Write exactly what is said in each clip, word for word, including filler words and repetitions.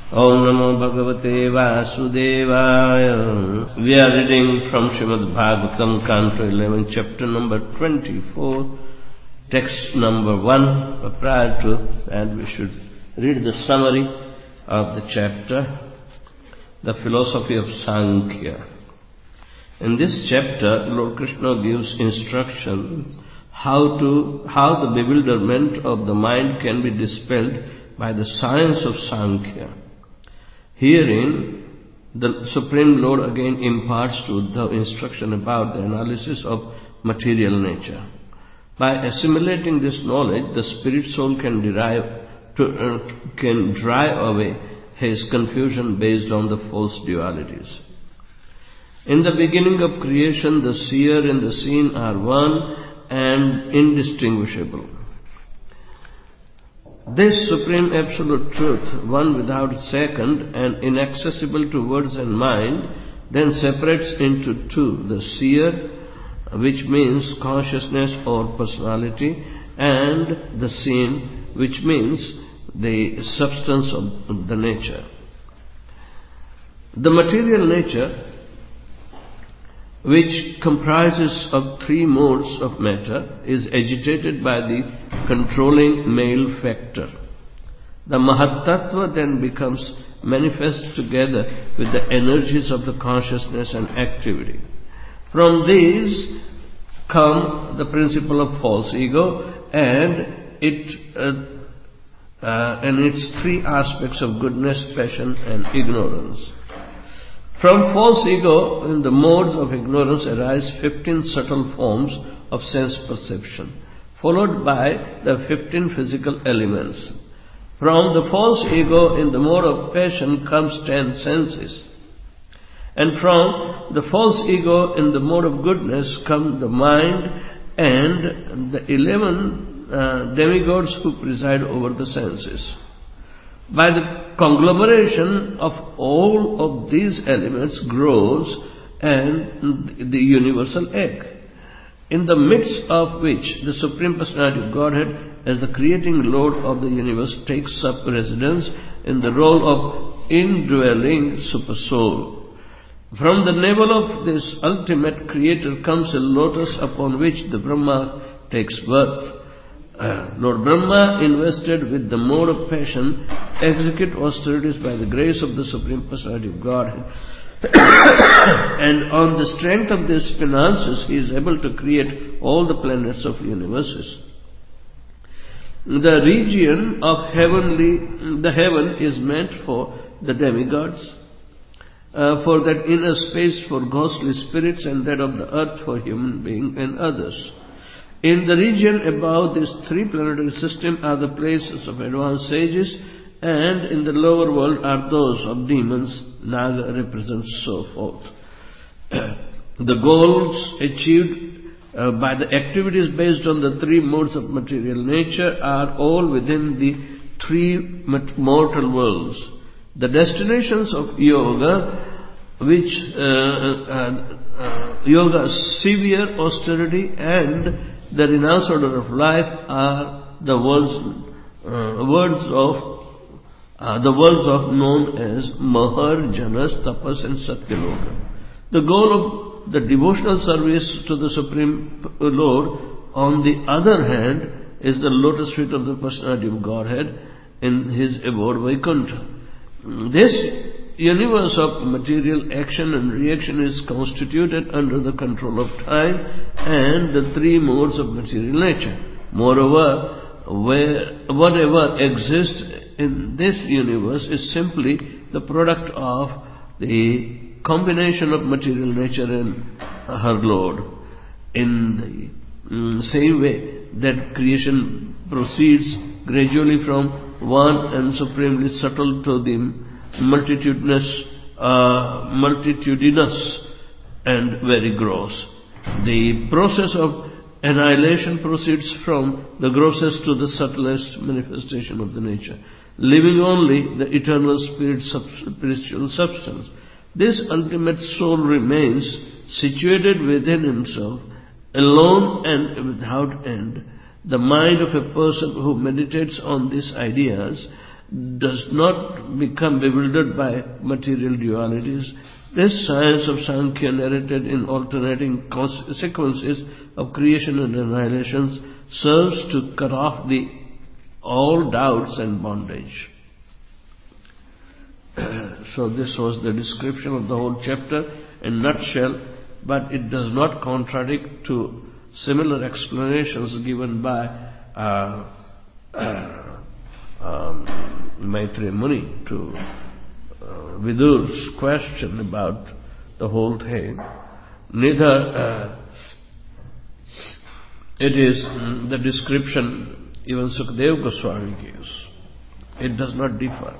Om Namo Bhagavate Vasudevaya. We are reading from Srimad Bhagavatam, Canto eleven, chapter number twenty-four, text number one. But prior to that, we should read the summary of the chapter, the philosophy of Sankhya. In this chapter, Lord Krishna gives instructions how to how the bewilderment of the mind can be dispelled by the science of Sankhya. Herein, the Supreme Lord again imparts to Uddhava instruction about the analysis of material nature. By assimilating this knowledge, the spirit soul can derive to, uh, can drive away his confusion based on the false dualities. In the beginning of creation, the seer and the seen are one and indistinguishable. This supreme absolute truth, one without second and inaccessible to words and mind, then separates into two: the seer, which means consciousness or personality, and the seen, which means the substance of the nature. The material nature, which comprises of three modes of matter, is agitated by the controlling male factor. The Mahatattva then becomes manifest together with the energies of the consciousness and activity. From these come the principle of false ego and it uh, uh, and its three aspects of goodness, passion and ignorance. From false ego, in the modes of ignorance, arise fifteen subtle forms of sense perception, followed by the fifteen physical elements. From the false ego, in the mode of passion, comes ten senses. And from the false ego, in the mode of goodness, come the mind and the eleven uh, demigods who preside over the senses. By the conglomeration of all of these elements grows and the universal egg, in the midst of which the Supreme Personality of Godhead, as the creating Lord of the universe, takes up residence in the role of indwelling Supersoul. From the navel of this ultimate creator comes a lotus upon which the Brahma takes birth. Uh, Lord Brahma, invested with the mode of passion, execute austerities by the grace of the Supreme Personality of Godhead. And on the strength of these finances, he is able to create all the planets of universes. The region of heavenly, the heaven is meant for the demigods, uh, for that inner space for ghostly spirits, and that of the earth for human beings and others. In the region above this three planetary system are the places of advanced sages, and in the lower world are those of demons. Naga represents so forth. The goals achieved uh, by the activities based on the three modes of material nature are all within the three mortal worlds. The destinations of yoga, which uh, uh, uh, yoga, severe austerity, and the renounced order of life are the worlds, uh, words of uh, the worlds of known as Mahar, Janas, Tapas, and Satyaloka. The goal of the devotional service to the Supreme Lord, on the other hand, is the lotus feet of the Personality of Godhead in His abode Vaikuntha. This universe of material action and reaction is constituted under the control of time and the three modes of material nature. Moreover, where, whatever exists in this universe is simply the product of the combination of material nature and her Lord. In the um, same way that creation proceeds gradually from one and supremely subtle to the multitudinous, uh, multitudinous and very gross. The process of annihilation proceeds from the grossest to the subtlest manifestation of the nature, leaving only the eternal spirit sub- spiritual substance. This ultimate soul remains situated within himself, alone and without end. The mind of a person who meditates on these ideas does not become bewildered by material dualities. This science of Sankhya, narrated in alternating sequences of creation and annihilations, serves to cut off the all doubts and bondage. So this was the description of the whole chapter in a nutshell, but it does not contradict to similar explanations given by uh, uh, um, Maitreya Muni to uh, Vidur's question about the whole thing. Neither uh, it is mm, the description even Sukadeva Goswami gives. It does not differ.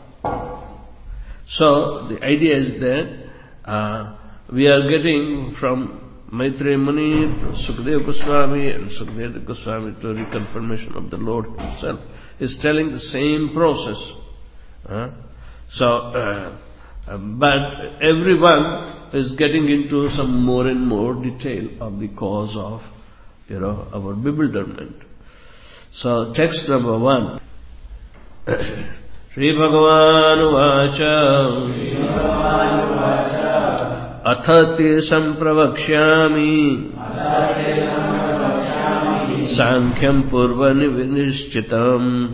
So the idea is that uh, we are getting from Maitreya Muni to Sukadeva Goswami and Sukadeva Goswami to reconfirmation of the Lord Himself. Is telling the same process. Uh, so, uh, uh, but everyone is getting into some more and more detail of the cause of, you know, our bewilderment. So, text number one. Shri Bhagavan Uvacha Athati Sampravakshyami Sankhyaṁ purvani vinishchitam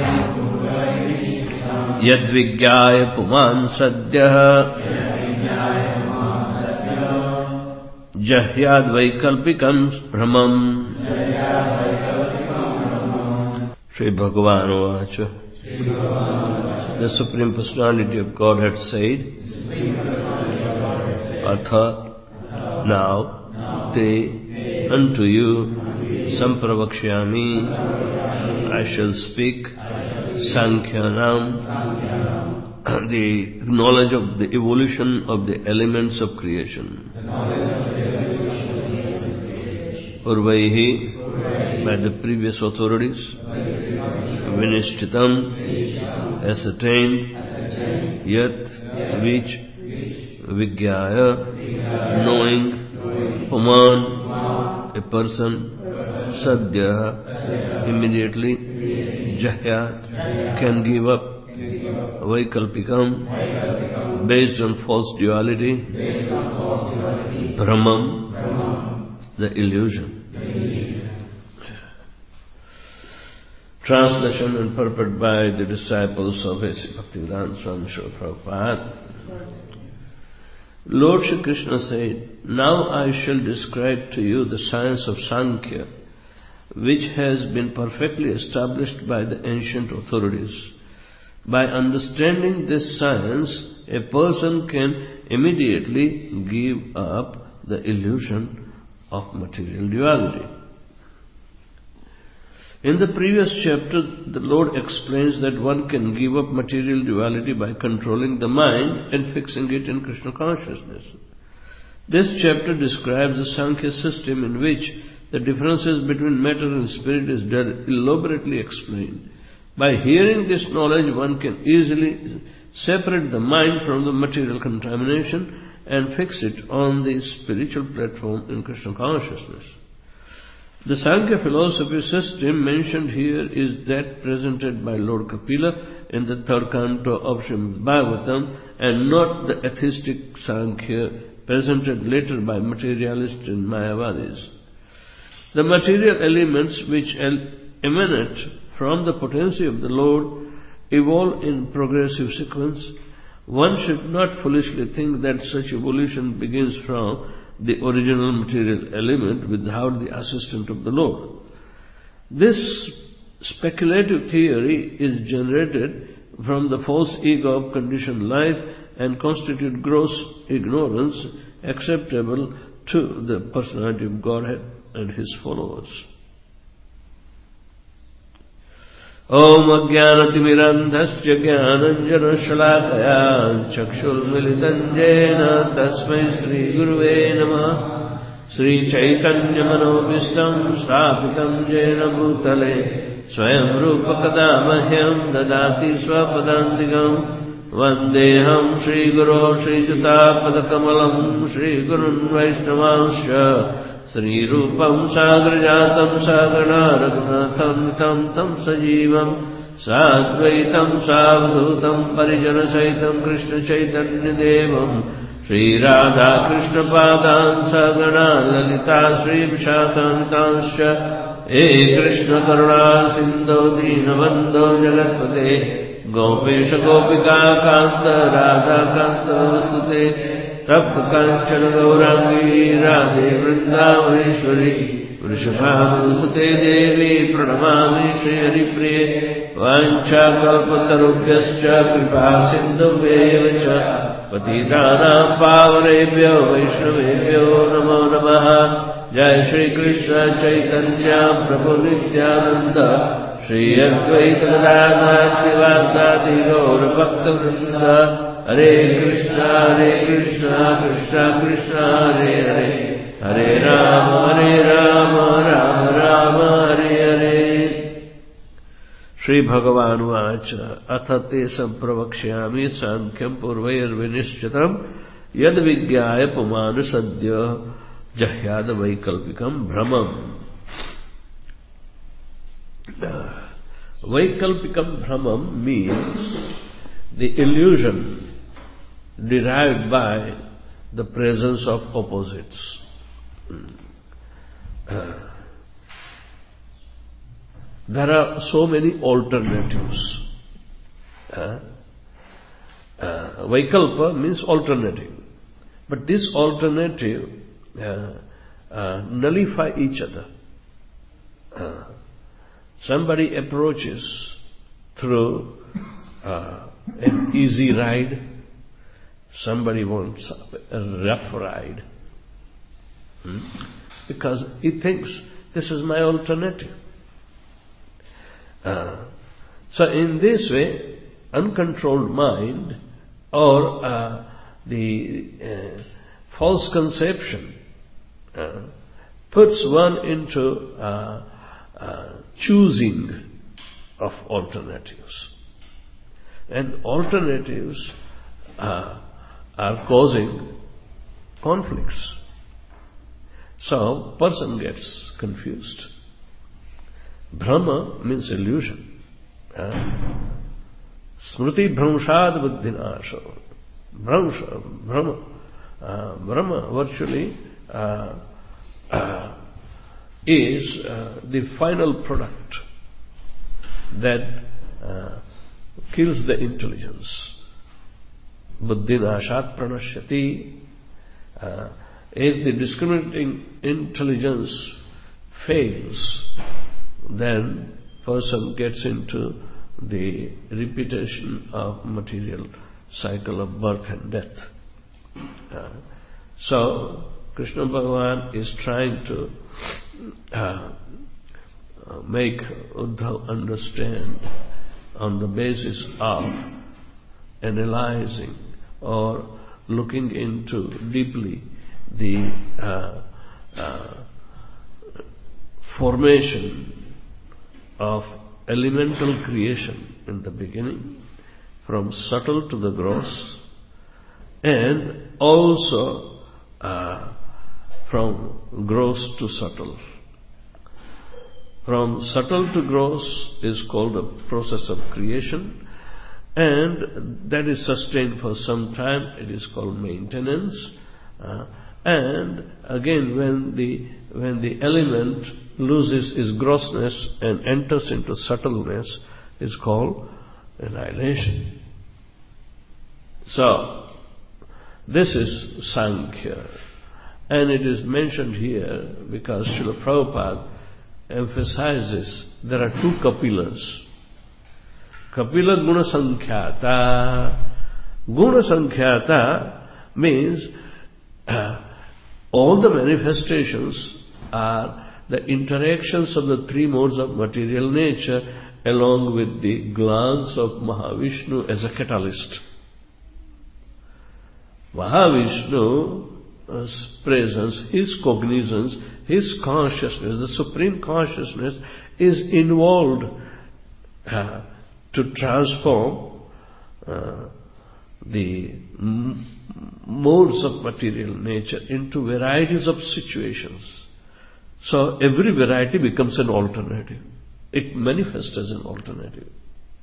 yadvigyāya puman sadyah jahyad vaikalpikam brahmam. Shri Bhagavan Uvacha. The Supreme Personality of Godhead said, Atha, now, te, unto you, Sampravakshyami, I shall speak, Sankhyanam, the knowledge of the evolution of the elements of creation. Urvaihi, by the previous authorities, Vinishchitam, ascertained, Yat, which, Vigyaya, knowing, Puman, a person, Sadhya, immediately, Jahyat, can give up, Vaikalpikam, based on false duality, Brahmam, the illusion. Translation and purport by the disciples of A C Bhaktivedanta Swami Srila Prabhupada. Lord Shri Krishna said, now I shall describe to you the science of Sankhya, which has been perfectly established by the ancient authorities. By understanding this science, a person can immediately give up the illusion of material duality. In the previous chapter, the Lord explains that one can give up material duality by controlling the mind and fixing it in Krishna consciousness. This chapter describes the Sankhya system in which the differences between matter and spirit is elaborately explained. By hearing this knowledge, one can easily separate the mind from the material contamination and fix it on the spiritual platform in Krishna consciousness. The Sankhya philosophy system mentioned here is that presented by Lord Kapila in the third canto of Srimad Bhagavatam, and not the atheistic Sankhya presented later by materialists and Mayavadis. The material elements which emanate from the potency of the Lord evolve in progressive sequence. One should not foolishly think that such evolution begins from the original material element without the assistance of the Lord. This speculative theory is generated from the false ego of conditioned life and constitute gross ignorance acceptable to the personality of Godhead and His followers. Om Ajnanatimmirandhasya Jnananjana-shalakaya Chakshurmilitanjena Tasmai Sri Guruve Namah. Sri Chaitanya Manovistam Sthapitam Jena Bhutale Swayam Rupa Kadamahyam Dadati Swapadantikam Vandeham Sri Guru Sri Juta Padakamalam Sri Gurun Vaishnavansya Sri Rupam Sagrajatam Sagana Raghunatham Tam Tam Sajivam Sadvaitam Savdhutam Parijana Saitam Krishna Chaitanya Devam Shri Radha Krishna Padan Sagana Lalita Shri Vishakhantanscha He Krishna Karuna Sindhu Dinabandhu Jagatpate Gopesha Gopika Kanta Radha Kanta Vastute Tapta Kanchana Gaurangi Radhe Vrindavaneshwari Vrishabhanussate Devi Pranamami Shri Haripriye Vancha Kalpatarubhyascha Kripa Sindhubhyevacha Patitanam Pavanebhyo Vaishnavebhyo Namo Namaha Jai Shri Krishna Chaitanya Prabhu Nityananda Shri Advaita Gadadhara Srivasadi Gaura Bhakta Vrinda Hare Krishna Hare Krishna Krishna Krishna Hare Hare Hare Rama Hare Rama Rama Rama Hare Hare Shri Bhagavan Vacha Athate Sampravakshayami Sankyam Purvayar Vinishchatam Yad Vigyaya Pumanu Sadhya Jahyada Vaikalpikam Brahmam. Vaikalpikam Brahmam means the illusion derived by the presence of opposites. Uh, there are so many alternatives. Uh, uh, Vaikalpa means alternative. But this alternative uh, uh, nullify each other. Uh, somebody approaches through uh, an easy ride. Somebody wants a rough ride. Hmm? Because he thinks, this is my alternative. Uh, so in this way, uncontrolled mind or uh, the uh, false conception uh, puts one into uh, uh, choosing of alternatives. And alternatives uh, are causing conflicts. So, person gets confused. Brahma means illusion. Uh, Smriti Bhramshad Buddhinasha. Bhramsha, Brahma. Uh, Brahma virtually uh, uh, is uh, the final product that uh, kills the intelligence. Buddhinashat pranashyati. Uh, if the discriminating intelligence fails, then person gets into the repetition of material cycle of birth and death. Uh, so, Krishna Bhagavan is trying to uh, make Uddhav understand on the basis of analyzing or looking into deeply the uh, uh, formation of elemental creation in the beginning, from subtle to the gross, and also uh, from gross to subtle. From subtle to gross is called the process of creation, and that is sustained for some time. It is called maintenance. Uh, and again, when the when the element loses its grossness and enters into subtleness, is called annihilation. So, this is Sankhya. And it is mentioned here because Srila Prabhupada emphasizes there are two Kapilas. Kapila Guna Sankhyata. Guna Sankhyata means uh, all the manifestations are the interactions of the three modes of material nature along with the glance of Mahavishnu as a catalyst. Mahavishnu's presence, his cognizance, his consciousness, the supreme consciousness is involved uh, to transform uh, the m- modes of material nature into varieties of situations. So every variety becomes an alternative. It manifests as an alternative.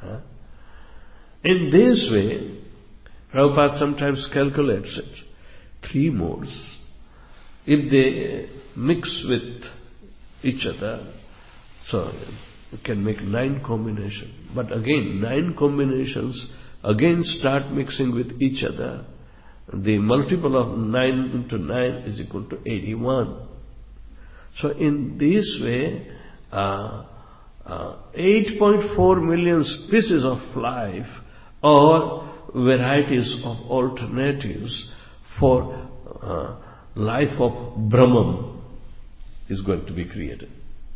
Huh? In this way, Prabhupada sometimes calculates it. Three modes, if they mix with each other, so you can make nine combinations. But again, nine combinations again start mixing with each other. The multiple of nine into nine is equal to eighty-one. So in this way, uh, uh, eight point four million species of life or varieties of alternatives for uh, life of Brahman is going to be created.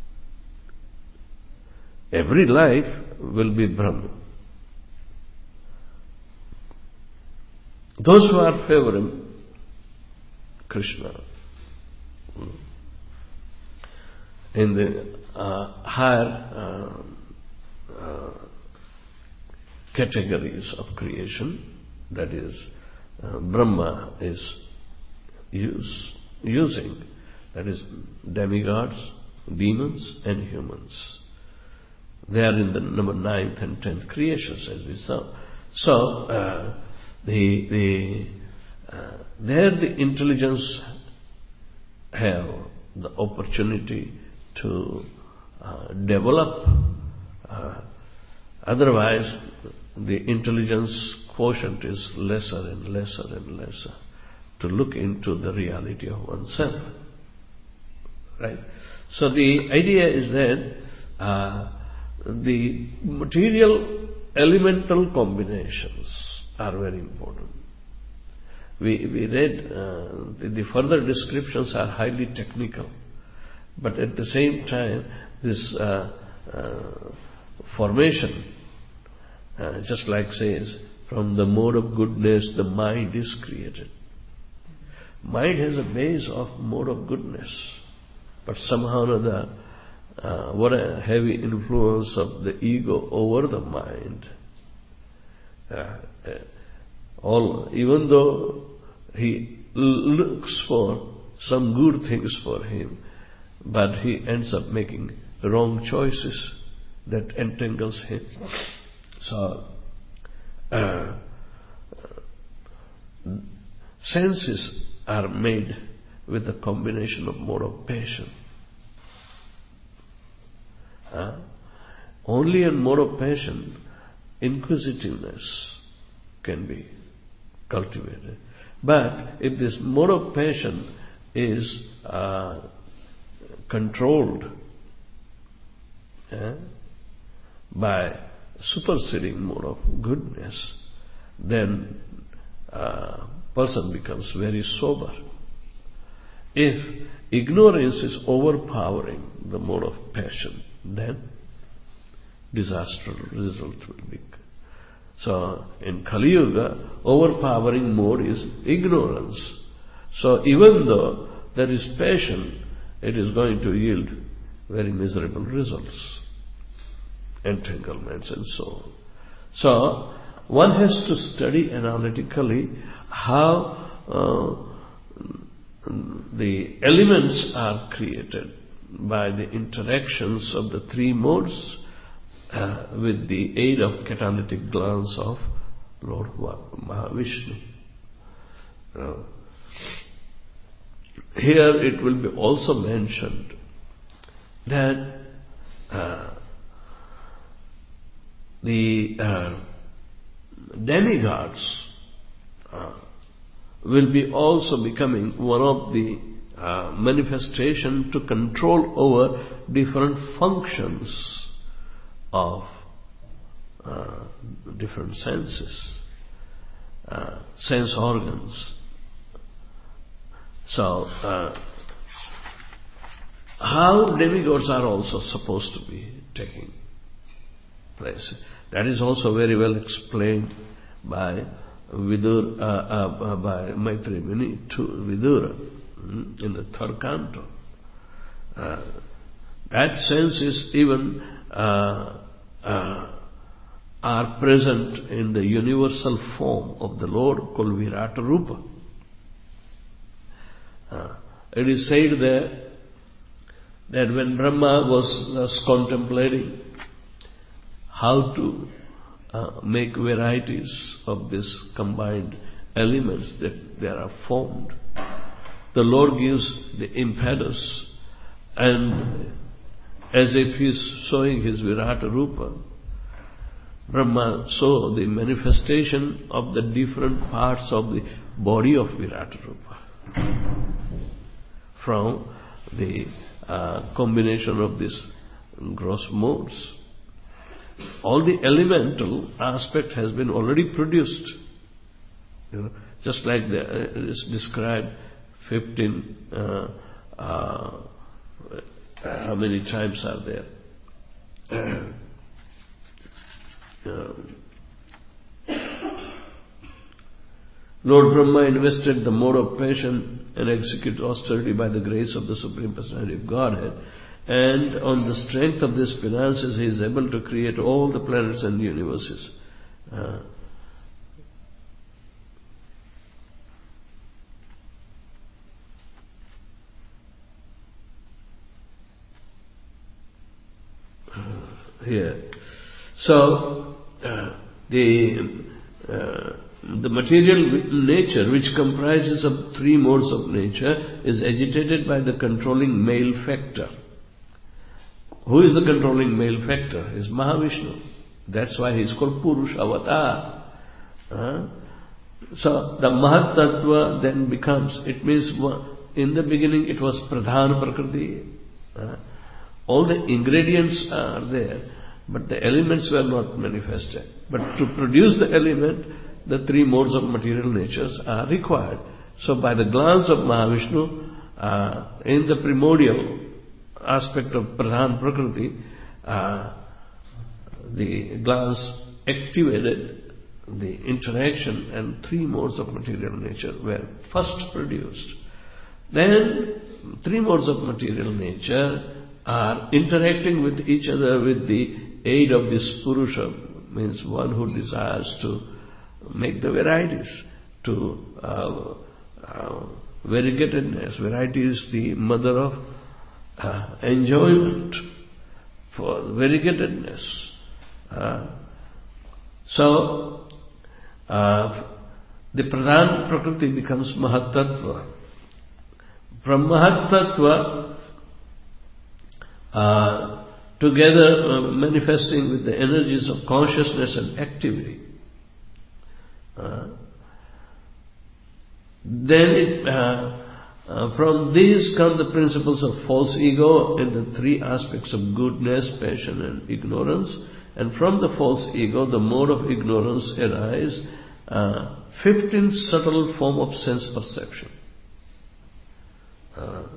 Every life will be Brahman. Those who are favoring Krishna in the uh, higher uh, uh, categories of creation, that is, uh, Brahma is use, using, that is, demigods, demons, and humans. They are in the number ninth and tenth creations, as we saw. So, uh, the the uh, there the intelligence have the opportunity to uh, develop. Uh, otherwise, the intelligence quotient is lesser and lesser and lesser to look into the reality of oneself. Right? So the idea is that uh, the material elemental combinations are very important. We, we read, uh, the, the further descriptions are highly technical, but at the same time, this uh, uh, formation, uh, just like says, from the mode of goodness, the mind is created. Mind has a base of mode of goodness, but somehow or other, uh, what a heavy influence of the ego over the mind. Uh, uh, all, even though he looks for some good things for him, but he ends up making wrong choices that entangles him. So, uh, senses are made with a combination of mode of passion. Uh, only in mode of passion, inquisitiveness can be cultivated. But if this mode of passion is uh, controlled uh, by superseding mode of goodness, then uh, person becomes very sober. If ignorance is overpowering the mode of passion, then disastrous result will be. So in Kali Yuga, overpowering mode is ignorance. So even though there is passion, it is going to yield very miserable results, entanglements and so on. So one has to study analytically how uh, the elements are created by the interactions of the three modes uh, with the aid of catalytic glance of Lord Mahavishnu. Uh, here it will be also mentioned that uh, the uh, demigods uh, will be also becoming one of the uh, manifestation to control over different functions of uh, different senses, uh, sense organs. So, uh, how demigods are also supposed to be taking place. That is also very well explained by Vidur, uh, uh, by Maitreya Muni to Vidura mm, in the third canto. Uh, that sense is even uh, uh, are present in the universal form of the Lord called Virata Rupa. Uh, it is said there that when Brahma was, was contemplating how to uh, make varieties of these combined elements that they are formed. The Lord gives the impetus, and as if he is showing his Virata Rupa, Brahma saw the manifestation of the different parts of the body of Virata Rupa from the uh, combination of these gross modes. All the elemental aspect has been already produced. You know, just like the, uh, it's described fifteen, uh, uh, how many times are there? uh, Lord Brahma invested the mode of passion and executed austerity by the grace of the Supreme Personality of Godhead. And on the strength of these finances, he is able to create all the planets and universes. Uh, here. So, uh, the uh, the material nature, which comprises of three modes of nature, is agitated by the controlling male factor. Who is the controlling male factor? Is Mahavishnu. That's why he is called Purusha Avatar. Uh, so the Mahat Tattva then becomes, it means in the beginning it was Pradhan Prakriti. Uh, all the ingredients are there, but the elements were not manifested. But to produce the element, the three modes of material natures are required. So by the glance of Mahavishnu, uh, in the primordial aspect of Pradhan Prakriti, uh, the glance activated the interaction, and three modes of material nature were first produced. Then three modes of material nature are interacting with each other with the aid of this Purusha, means one who desires to make the varieties, to uh, uh, variegatedness. Variety is the mother of uh, enjoyment, for variegatedness. Uh, so, uh, the Pradhan Prakriti becomes Mahat Tattva. From Mahat Tattva, uh, together uh, manifesting with the energies of consciousness and activity, uh, then it, uh, uh, from these come the principles of false ego and the three aspects of goodness, passion and ignorance. And from the false ego, the mode of ignorance arise uh, fifteen subtle form of sense perception. Uh,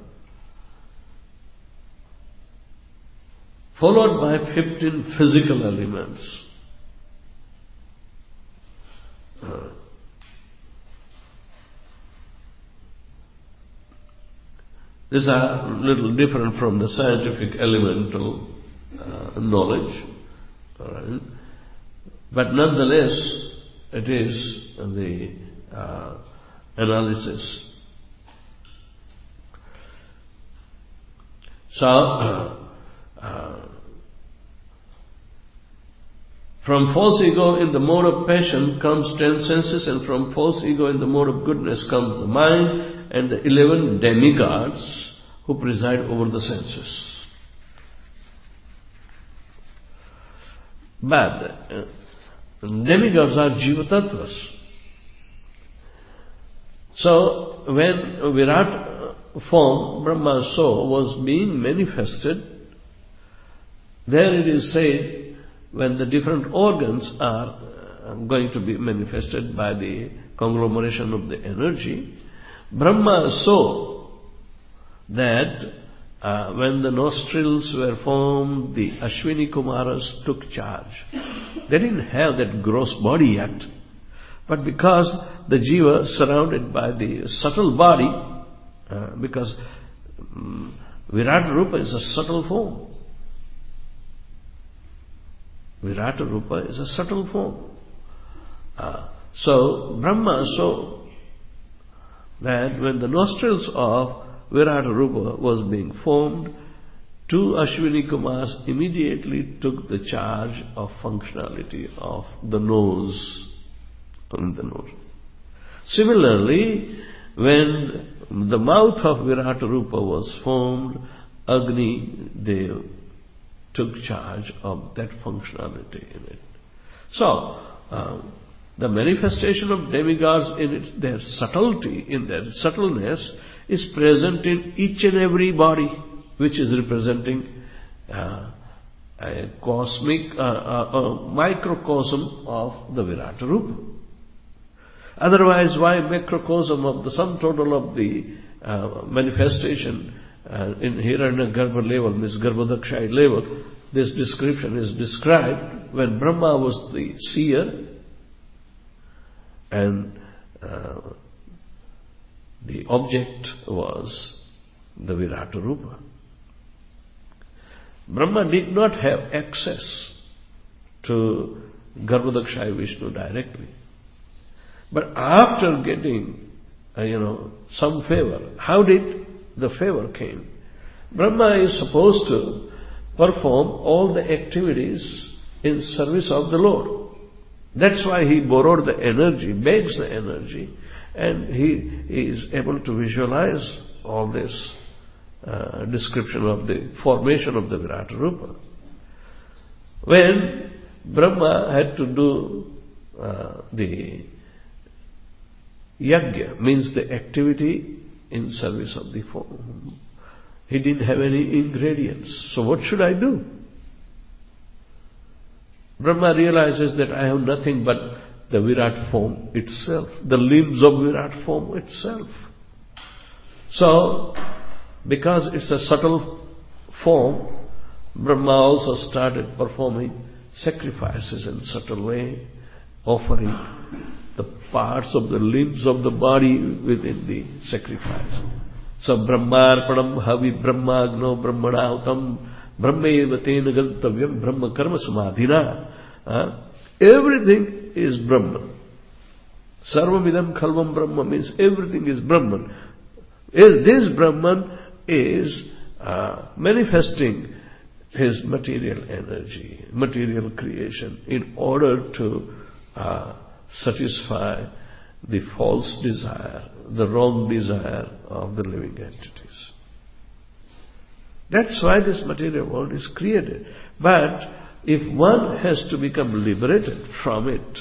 followed by fifteen physical elements. Uh, these are a little different from the scientific elemental uh, knowledge. All right. But nonetheless, it is the uh, analysis. So, uh, uh, from false ego in the mode of passion comes ten senses, and from false ego in the mode of goodness comes the mind and the eleven demigods who preside over the senses. But uh, demigods are Jiva Tattvas. So when Virat form, Brahma saw, was being manifested, there it is said, when the different organs are going to be manifested by the conglomeration of the energy, Brahma saw that uh, when the nostrils were formed, the Ashwini Kumaras took charge. They didn't have that gross body yet. But because the Jiva surrounded by the subtle body, uh, because um, Virata Rupa is a subtle form. Virata Rupa is a subtle form. Uh, so Brahma saw that when the nostrils of Virata Rupa was being formed, two Ashwini Kumars immediately took the charge of functionality of the nose, on the nose. Similarly, when the mouth of Virata Rupa was formed, Agni Dev took charge of that functionality in it. So, uh, the manifestation of demigods in its, their subtlety, in their subtleness, is present in each and every body, which is representing uh, a cosmic, uh, uh, a microcosm of the Virata Rupa. Otherwise, why macrocosm of the sum total of the uh, manifestation uh, in Hiranyagarbha level, this Garbhodakshaya level? This description is described when Brahma was the seer and uh, the object was the Virata Rupa. Brahma did not have access to Garbhodakshaya Vishnu directly. But after getting, uh, you know, some favor, how did the favor came? Brahma is supposed to perform all the activities in service of the Lord. That's why he borrowed the energy, begs the energy, and he is able to visualize all this uh, description of the formation of the Virata Rupa. When Brahma had to do uh, the yajna, means the activity in service of the form, he didn't have any ingredients. So what should I do? Brahma realizes that I have nothing but the Virat form itself, the limbs of Virat form itself. So, because it's a subtle form, Brahma also started performing sacrifices in subtle way, offering the parts of the limbs of the body within the sacrifice. So, Brahmarpanam havi brahmagno brahmanahutam brahmeva tena gantavyam brahma karma samadhina. Uh, everything is Brahman. Sarvamidam khalvam Brahma means everything is Brahman. This Brahman is uh, manifesting his material energy, material creation, in order to uh, satisfy the false desire, the wrong desire of the living entities. That's why this material world is created. But if one has to become liberated from it,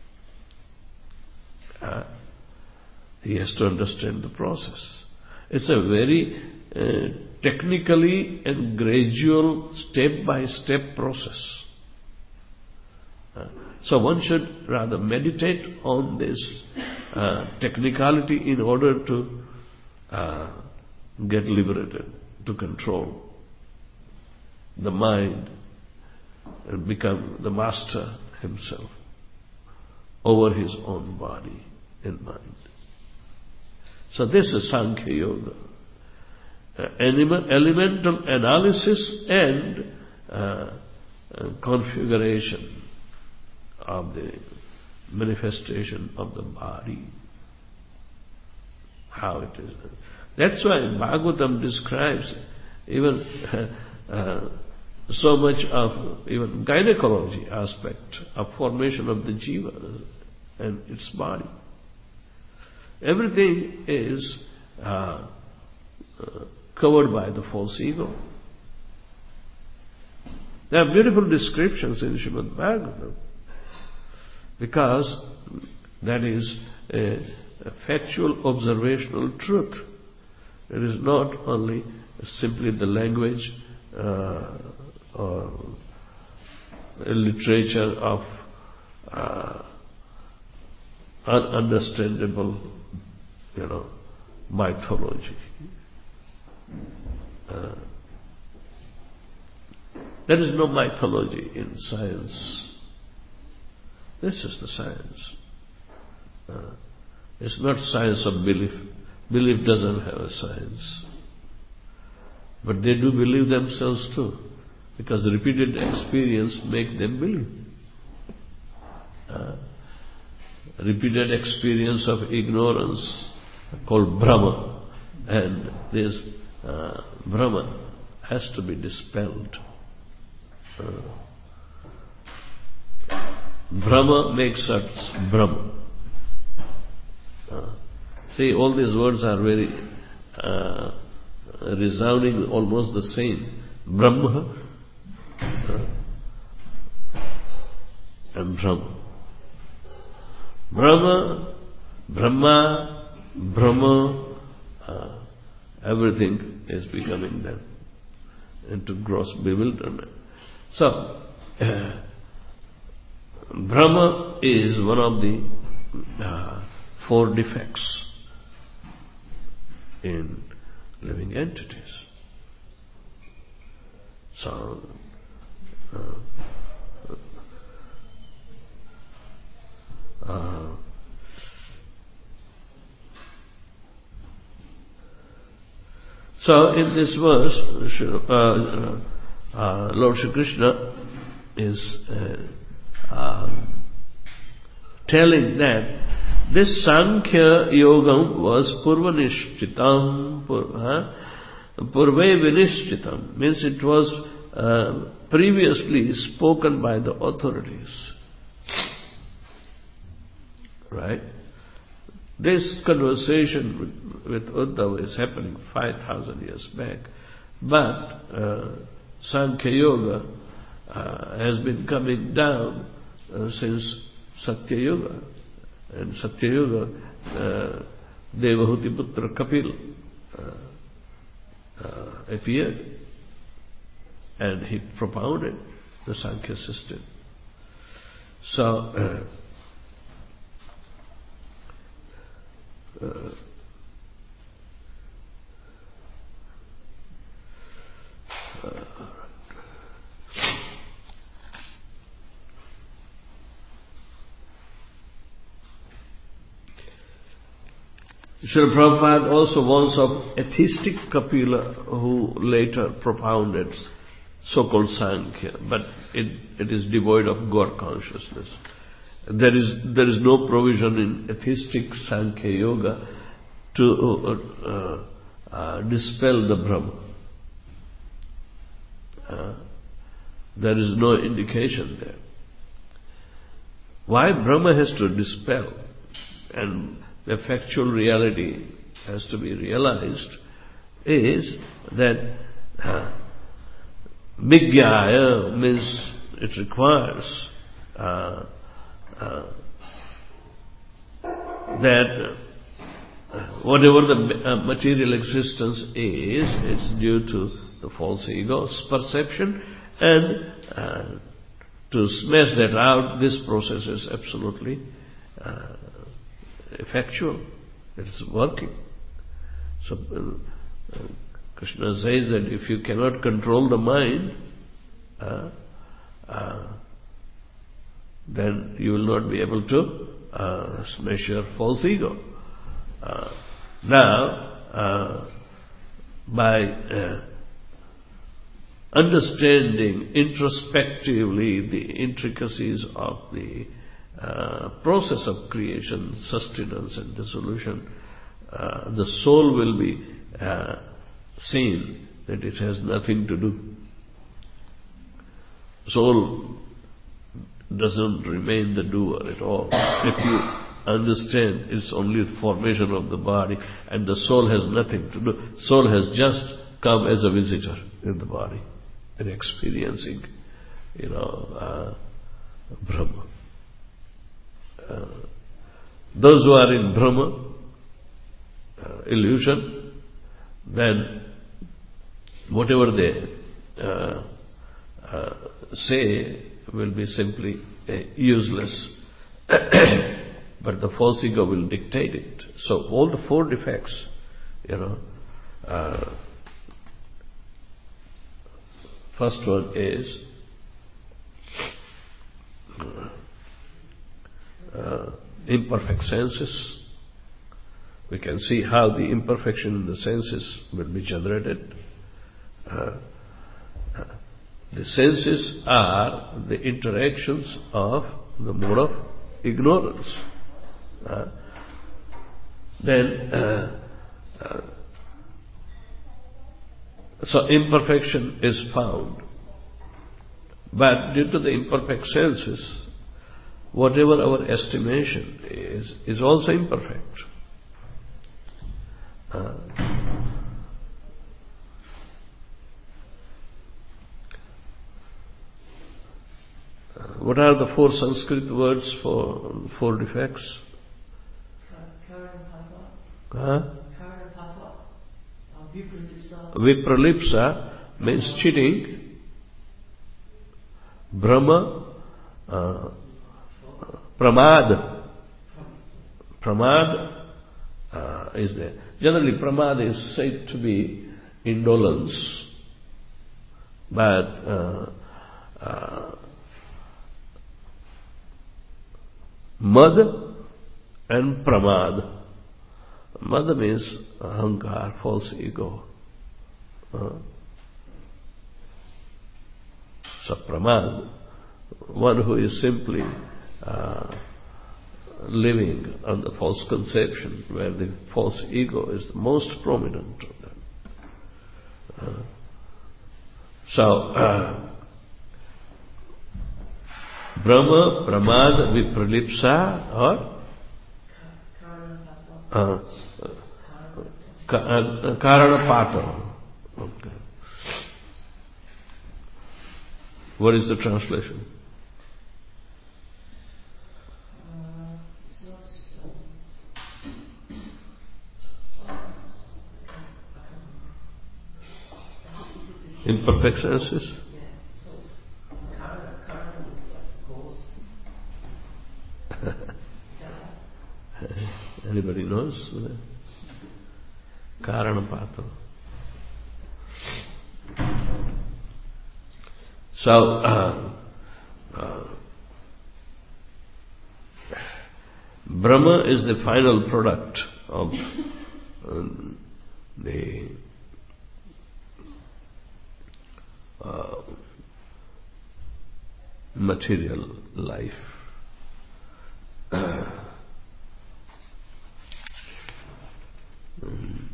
uh, he has to understand the process. It's a very uh, technically and gradual step-by-step process. Uh, so one should rather meditate on this uh, technicality in order to uh, get liberated, to control the mind and become the master himself over his own body and mind. So this is Sankhya Yoga. Uh, elemental analysis and uh, uh, configuration of the manifestation of the body. How it is. That's why Bhagavatam describes even uh, uh, so much of even gynecology aspect of formation of the jiva and its body. Everything is uh, uh, covered by the false ego. There are beautiful descriptions in Srimad Bhagavatam because that is a, a factual observational truth. It is not only simply the language uh, or a literature of uh, ununderstandable, you know, mythology. Uh, there is no mythology in science. This is the science. Uh, it's not science of belief. Belief doesn't have a science. But they do believe themselves too, because repeated experience make them believe. Uh, repeated experience of ignorance called Brahma, and this uh, Brahma has to be dispelled. Uh, Brahma makes us Brahma. Uh, see, all these words are very uh, resounding, almost the same. Brahma uh, and Brahma. Brahma, Brahma, Brahma, uh, everything is becoming then into gross bewilderment. So, uh, Brahma is one of the uh, four defects in living entities. So, uh, uh, so in this verse, uh, uh, Lord Shri Krishna is uh, uh, telling that this Sankhya Yogam was Purvanishchitam, pur, uh, Purve Vinishchitam, means it was uh, previously spoken by the authorities. Right? This conversation with, with Uddhava is happening five thousand years back, but uh, Sankhya Yoga uh, has been coming down uh, since Satya Yuga. And Satya Yuga, uh, Devahuti Putra Kapil uh, uh, appeared, and he propounded the Sankhya system. So, uh, uh, uh, Srila Prabhupada also warns of atheistic Kapila who later propounded so-called Sankhya, but it, it is devoid of God consciousness. There is, there is no provision in atheistic Sankhya Yoga to uh, uh, uh, dispel the Brahma. Uh, there is no indication there. Why Brahma has to dispel and the factual reality has to be realized is that uh, Vigyaya means it requires uh, uh, that uh, whatever the uh, material existence is, it's due to the false ego's perception, and uh, to smash that out, this process is absolutely uh, effectual. It is working. So uh, uh, Krishna says that if you cannot control the mind, uh, uh, then you will not be able to uh, smash your false ego. Uh, now, uh, by uh, understanding introspectively the intricacies of the uh, process of creation, sustenance and dissolution, uh, the soul will be uh, seen that it has nothing to do. Soul doesn't remain the doer at all. If you understand it's only the formation of the body and the soul has nothing to do. Soul has just come as a visitor in the body and experiencing, you know, uh, Brahma. Uh, those who are in Brahma, uh, illusion, then whatever they uh, uh, say will be simply uh, useless. But the false ego will dictate it. So all the four defects, you know, uh, first one is uh, imperfect senses. We can see how the imperfection in the senses will be generated. Uh, uh, the senses are the interactions of the mode of ignorance. Uh, then uh, uh, So imperfection is found. But due to the imperfect senses, whatever our estimation is, is also imperfect. Uh, what are the four Sanskrit words for four defects? Huh? Vipralipsa means cheating. Brahma, uh, pramad. Pramad uh, is there. Generally, pramad is said to be indolence, but uh, uh, mad and pramad. Mad means ahankar, false ego. Uh, so pramad, one who is simply uh, living on the false conception, where the false ego is the most prominent of them. Uh, so, uh, Brahma, Pramad, Vipralipsa, or uh, Karanapata. Okay. What is the translation? Imperfect senses? Anybody knows? Karanapata. So, uh, uh, Brahma is the final product of um, the uh, material life. Uh, um,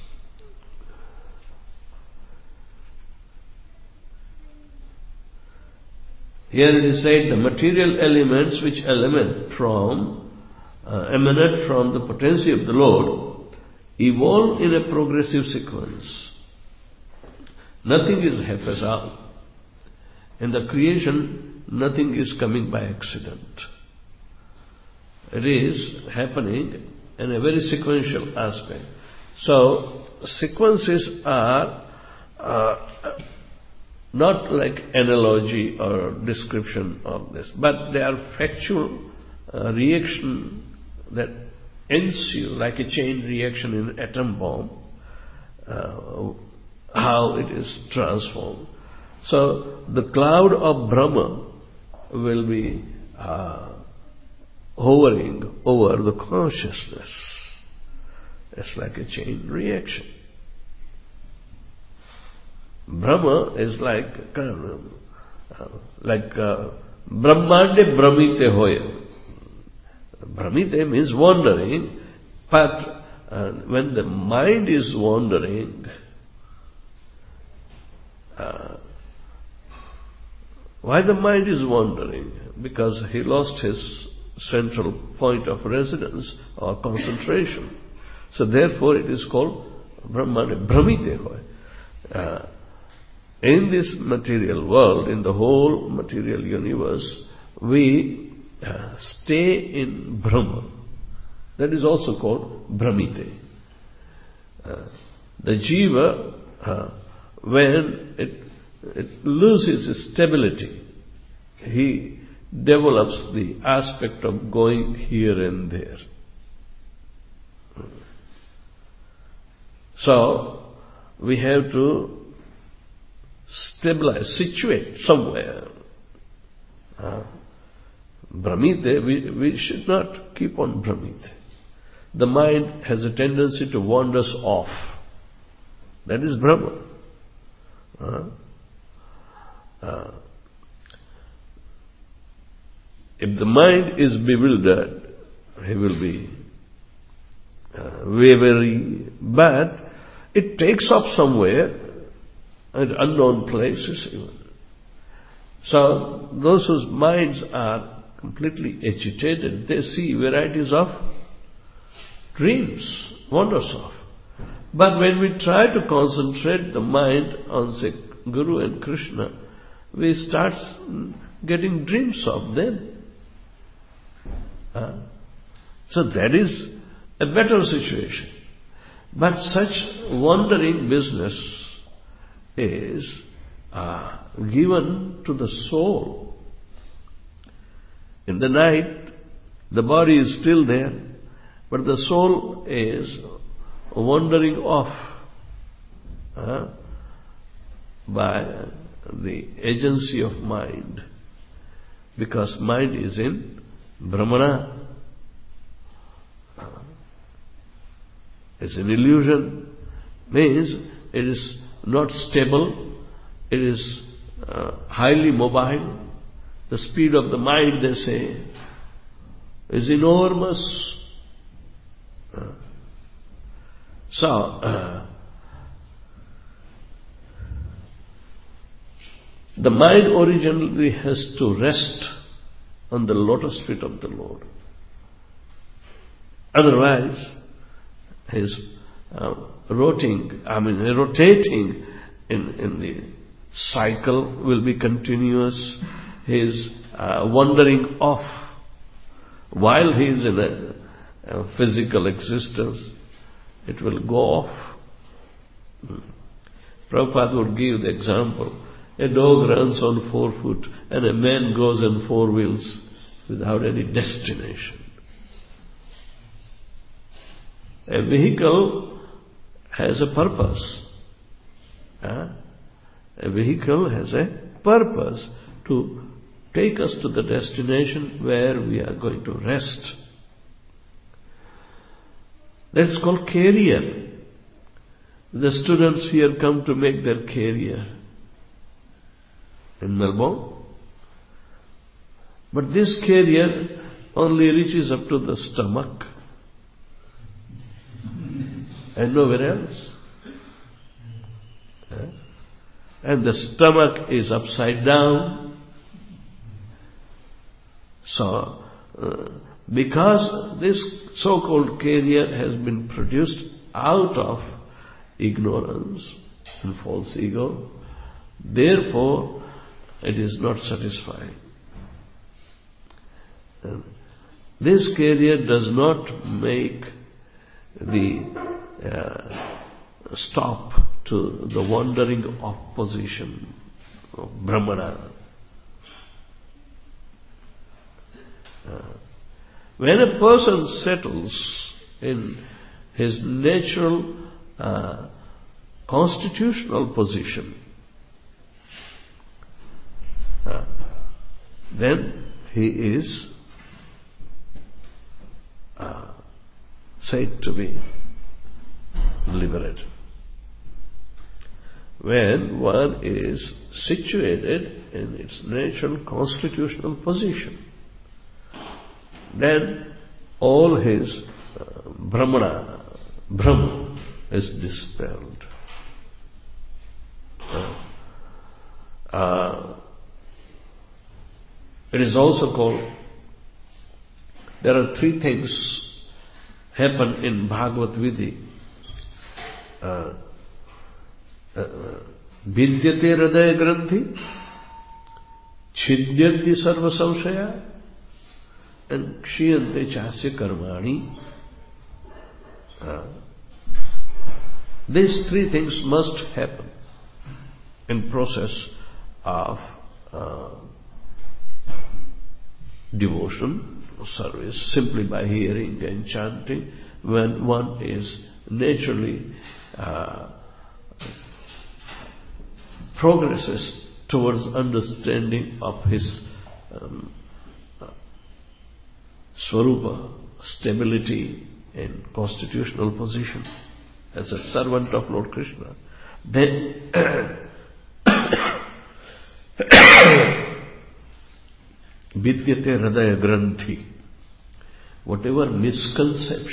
Here it is said, the material elements which element from, uh, emanate from the potency of the Lord evolve in a progressive sequence. Nothing is haphazard. In the creation, nothing is coming by accident. It is happening in a very sequential aspect. So, sequences are uh, not like analogy or description of this, but they are factual uh, reaction that ensue, like a chain reaction in an atom bomb, uh, how it is transformed. So the cloud of Brahma will be uh, hovering over the consciousness. It's like a chain reaction. Brahma is like, uh, like uh, Brahmande Brahmite hoya. Brahmite means wandering, but uh, when the mind is wandering, uh, why the mind is wandering? Because he lost his central point of residence or concentration. So therefore it is called Brahmande Brahmite hoya. Uh, In this material world, in the whole material universe, we uh, stay in Brahma. That is also called Brahmite. Uh, the Jiva, uh, when it, it loses its stability, he develops the aspect of going here and there. So, we have to stabilize, situate somewhere. Uh, Brahmite, we, we should not keep on Brahmite. The mind has a tendency to wander off. That is Brahma. Uh, uh, if the mind is bewildered, he will be uh, wavering, but it takes off somewhere and unknown places even. So those whose minds are completely agitated, they see varieties of dreams, wonders of. But when we try to concentrate the mind on, say, Guru and Krishna, we start getting dreams of them. Uh, so that is a better situation. But such wandering business is uh, given to the soul. In the night, the body is still there, but the soul is wandering off uh, by the agency of mind, because mind is in Brahmana. Uh, it's an illusion, means it is not stable, it is uh, highly mobile. The speed of the mind, they say, is enormous. Uh, so, uh, the mind originally has to rest on the lotus feet of the Lord. Otherwise, his uh, rotating, I mean rotating in, in the cycle will be continuous. His uh, wandering off while he is in a, a physical existence, it will go off. Hmm. Prabhupada would give the example. A dog runs on four foot and a man goes on four wheels without any destination. A vehicle has a purpose. Huh? A vehicle has a purpose to take us to the destination where we are going to rest. That's called career. The students here come to make their career in Melbourne. But this career only reaches up to the stomach and nowhere else. And the stomach is upside down. So, uh, because this so-called career has been produced out of ignorance and false ego, therefore it is not satisfying. And this career does not make the uh, stop to the wandering of position of Brahmana. Uh, when a person settles in his natural uh, constitutional position, uh, then he is uh, said to be liberated. When one is situated in its natural constitutional position, then all his uh, Brahmana, Brahma is dispelled. Uh, uh, it is also called, there are three things happen in Bhagavad Vidhi. Uh, Vidyate hridaya granthi, chidyanti sarva samshaya, and kshiyante chasya karmani. Uh, these three things must happen in process of uh, devotion, service, simply by hearing and chanting, when one is naturally uh, progresses towards understanding of his um, Swarupa, stability and constitutional position as a servant of Lord Krishna. Then Vidyate hridaya granthi. Whatever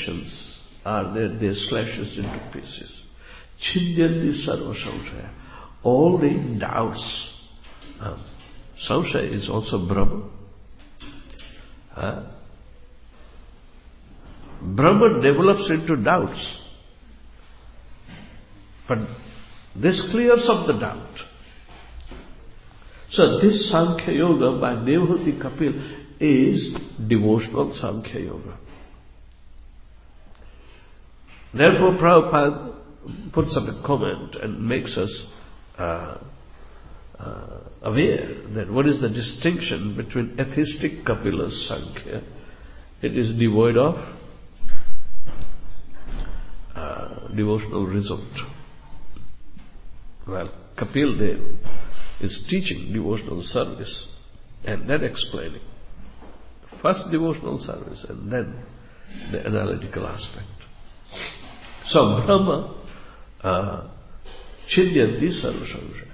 misconceptions are there, they slashes into pieces. Chidyanti sarva samshaya. all the doubts. Um, Samshaya is also Brahma. Uh, Brahma develops into doubts. But this clears up the doubt. So this Sankhya Yoga by Devhuti Kapil is devotional Sankhya Yoga. Therefore Prabhupada puts up a comment and makes us uh, uh, aware that what is the distinction between atheistic Kapila's Sankhya. It is devoid of uh, devotional result. Well, Kapil Dev is teaching devotional service and then explaining. First devotional service and then the analytical aspect. So Brahma uh, Chidyanti Sarva Samshaya.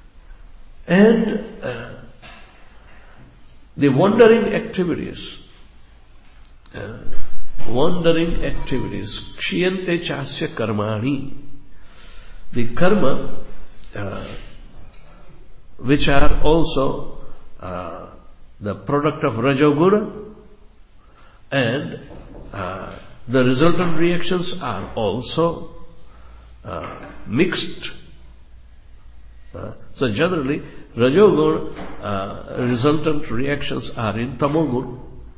And uh, the wandering activities, uh, wandering activities, Kshiyante Chasya Karmani, the karma uh, which are also uh, the product of Rajoguna, and uh, the resultant reactions are also uh, mixed. Uh, so generally, Rajoguna uh, resultant reactions are in Tamoguna.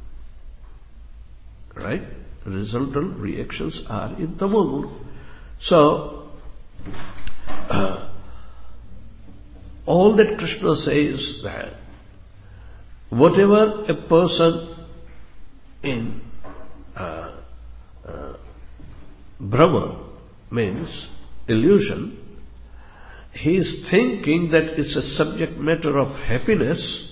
Right? Resultant reactions are in Tamoguna. So, uh, all that Krishna says that whatever a person in uh, uh, Brahma means illusion, he is thinking that it's a subject matter of happiness.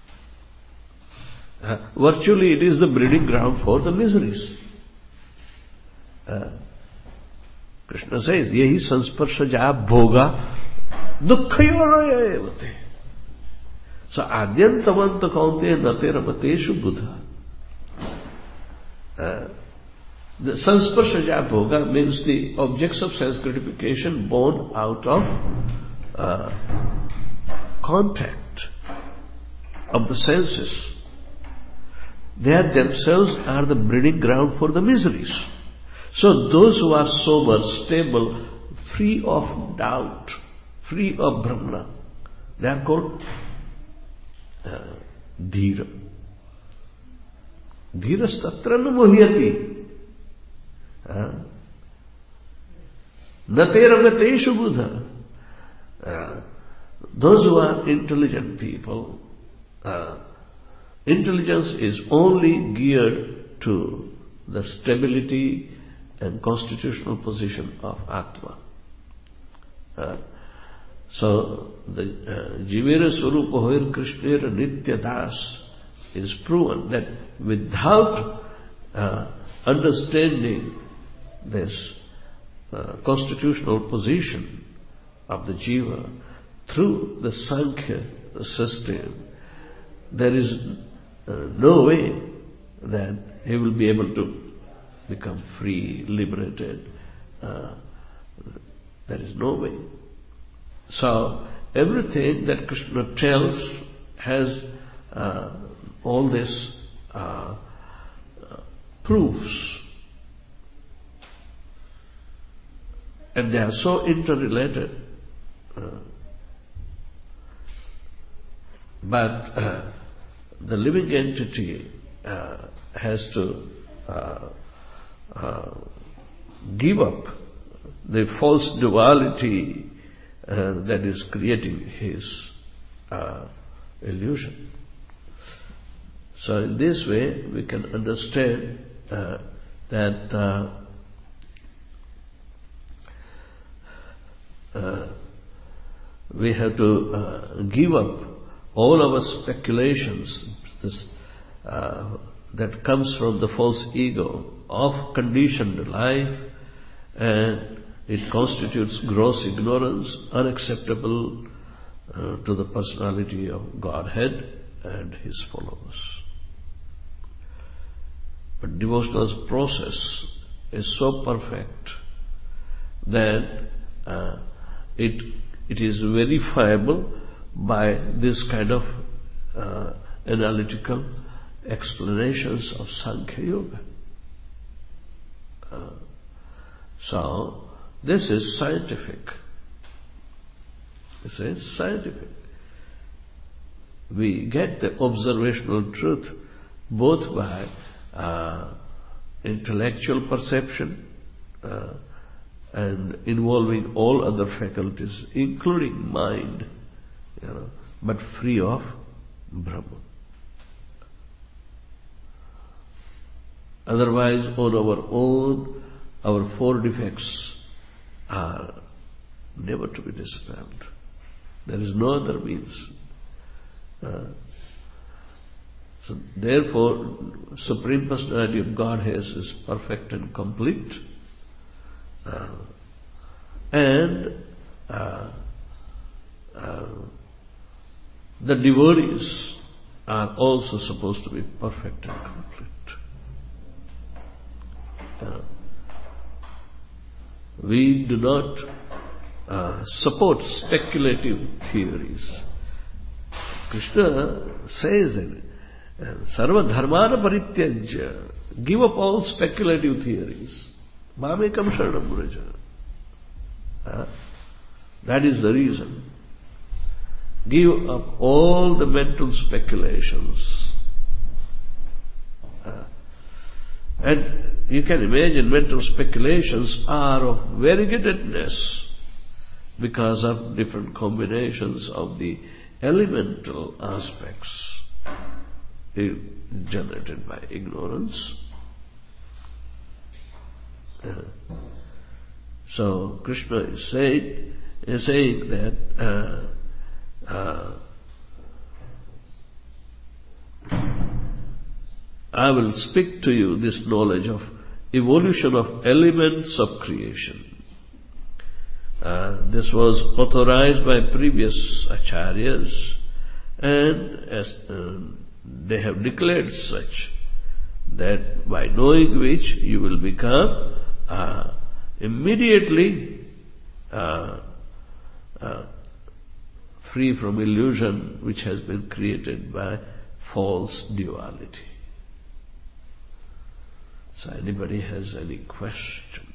Uh, virtually it is the breeding ground for the miseries. Uh, Krishna says, yehi sansparshaja bhoga dukkhayono evate. So adyantavanta kaunte nate ramateshu buddha. Uh, the sansparshaja bhoga means the objects of sense gratification born out of uh, contact of the senses. They are themselves are the breeding ground for the miseries. So those who are sober, stable, free of doubt, free of Brahma, they are called uh, Dhira. Dhirastatra na muhyati. Nateravateshu buddha. Uh, those who are intelligent people, uh, intelligence is only geared to the stability and constitutional position of Atma. Uh, so, the uh, Jivera Swarupa Hoir Krishnera Nitya Das is proven that without uh, understanding this uh, constitutional position of the Jiva through the Sankhya the system, there is uh, no way that he will be able to become free, liberated. Uh, there is no way. So everything that Krishna tells has uh, all this uh, uh, proofs, and they are so interrelated. Uh, but uh, the living entity uh, has to uh, uh, give up the false duality uh, that is creating his uh, illusion. So in this way we can understand uh, that uh, uh, we have to uh, give up all our speculations this, uh, that comes from the false ego of conditioned life, and it constitutes gross ignorance, unacceptable uh, to the personality of Godhead and His followers. But devotional process is so perfect that uh, it it is verifiable by this kind of uh, analytical explanations of Sankhya Yoga. Uh, so, this is scientific. This is scientific. We get the observational truth both by uh, intellectual perception uh, and involving all other faculties, including mind, you know, but free of Brahman. Otherwise, on our own, our four defects are never to be dispelled. There is no other means. Uh, so therefore, Supreme Personality of Godhead is perfect and complete. Uh, and uh, uh, the devotees are also supposed to be perfect and complete. Uh, we do not uh, support speculative theories. Krishna says that Sarva dharmana parityajya, give up all speculative theories. Mamekam sharanam vraja. Uh, that is the reason. Give up all the mental speculations. Uh, and you can imagine mental speculations are of variegatedness because of different combinations of the elemental aspects generated by ignorance. Uh, so Krishna is saying, is saying that uh, uh, I will speak to you this knowledge of evolution of elements of creation. Uh, this was authorized by previous acharyas, and as uh, they have declared such, that by knowing which you will become uh, immediately uh, uh, free from illusion which has been created by false duality. So anybody has any question?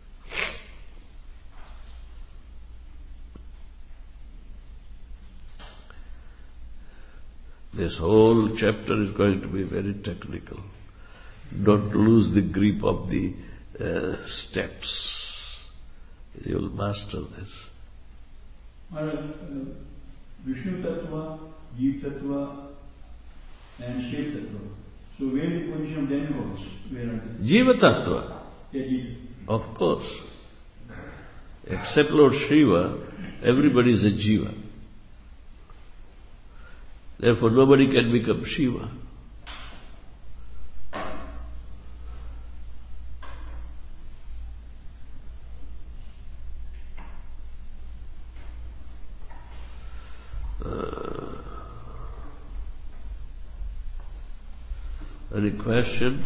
This whole chapter is going to be very technical. Don't lose the grip of the uh, steps. You'll master this. Maharaj, uh, Vishnu Tattva, Jeev Tattva, and Shiv Tattva. So where is the position of demigods? Where are they? Jiva Tattva. Yeah, Jiva. Of course. Except Lord Shiva, everybody is a Jiva. Therefore nobody can become Shiva. Uh, any question?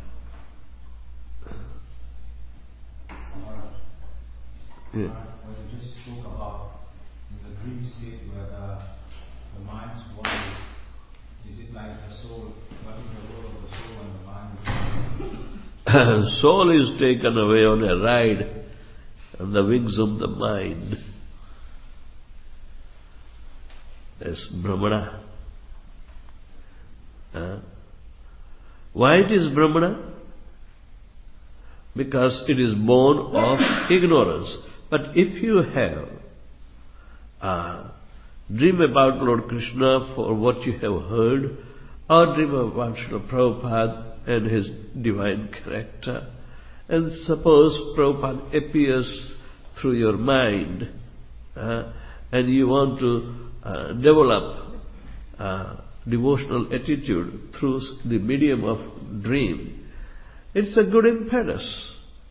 Yeah. When you just spoke about in the dream state where the, the mind's one is, is it like the soul? What is the role of the soul and the mind? Soul is taken away on a ride on the wings of the mind. That's Brahmana. Uh, why it is Brahmana? Because it is born of ignorance. But if you have uh, dream about Lord Krishna for what you have heard, or dream about Srila Prabhupada and his divine character, and suppose Prabhupada appears through your mind, uh, and you want to uh, develop uh, devotional attitude through the medium of dream, it's a good impetus.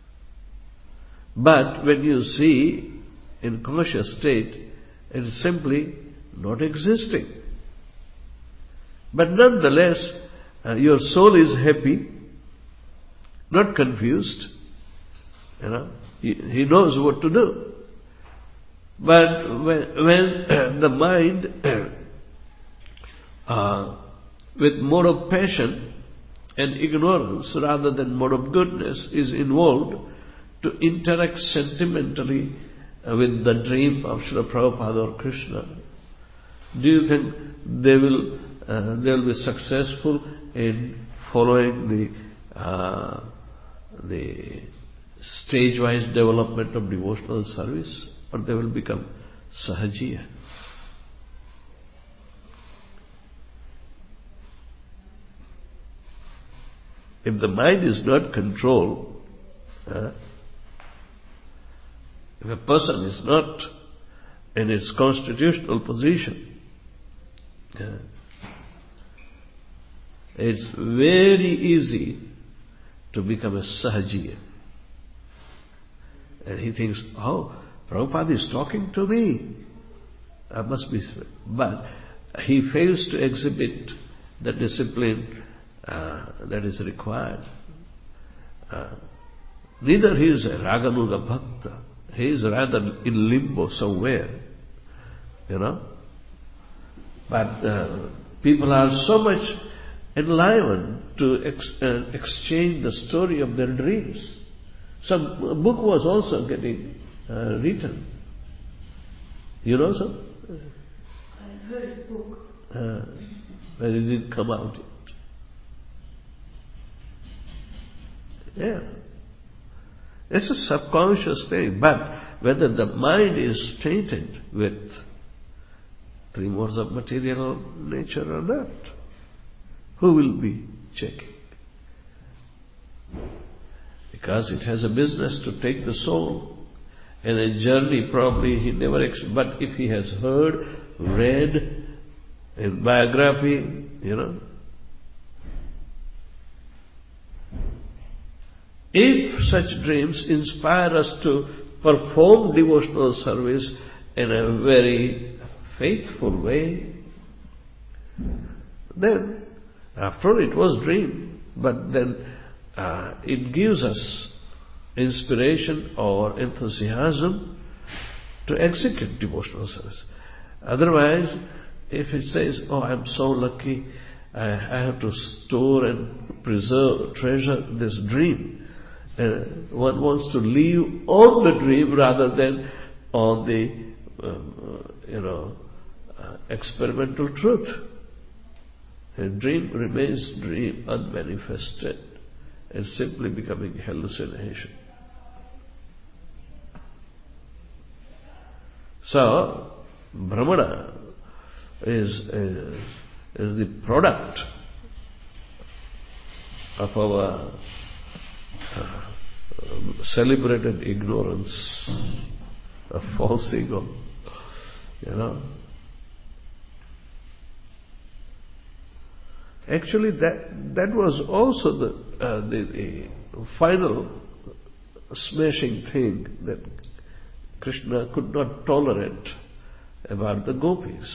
But when you see in conscious state, it is simply not existing. But nonetheless, uh, your soul is happy, not confused. You know, he, he knows what to do. But when, when the mind, uh, with mode of passion and ignorance rather than mode of goodness, is involved to interact sentimentally with the dream of Srila Prabhupada or Krishna, do you think they will uh, they will be successful in following the uh, the stage-wise development of devotional service, or they will become sahajiya? If the mind is not controlled, uh, if a person is not in its constitutional position, uh, it's very easy to become a sahajiya. And he thinks, oh, Prabhupada is talking to me. I must be... But he fails to exhibit the discipline uh, that is required. Uh, neither he is a Raganuga Bhakta. He is rather in limbo somewhere, you know. But uh, people are so much enlivened to ex- uh, exchange the story of their dreams. Some book was also getting uh, written. You know, sir? I heard a book. Uh, but it didn't come out yet. Yeah. It's a subconscious thing. But whether the mind is tainted with three modes of material nature or not, who will be checking? Because it has a business to take the soul. And a journey probably he never... Ex- but if he has heard, read, in biography, you know. If such dreams inspire us to perform devotional service in a very faithful way, then, after all, it was dream, but then uh, it gives us inspiration or enthusiasm to execute devotional service. Otherwise, if it says, oh, I'm so lucky, I, I have to store and preserve, treasure this dream, Uh, one wants to live on the dream rather than on the, um, uh, you know, uh, experimental truth. A dream remains dream, unmanifested, and simply becoming hallucination. So, Brahmana is, is, is the product of our uh, celebrated ignorance, a false ego, you know. Actually, that that was also the, uh, the, the final smashing thing that Krishna could not tolerate about the gopis.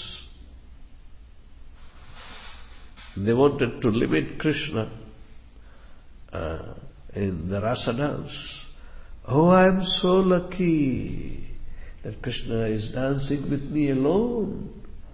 They wanted to limit Krishna uh, in the rasa dance. Oh, I'm so lucky that Krishna is dancing with me alone.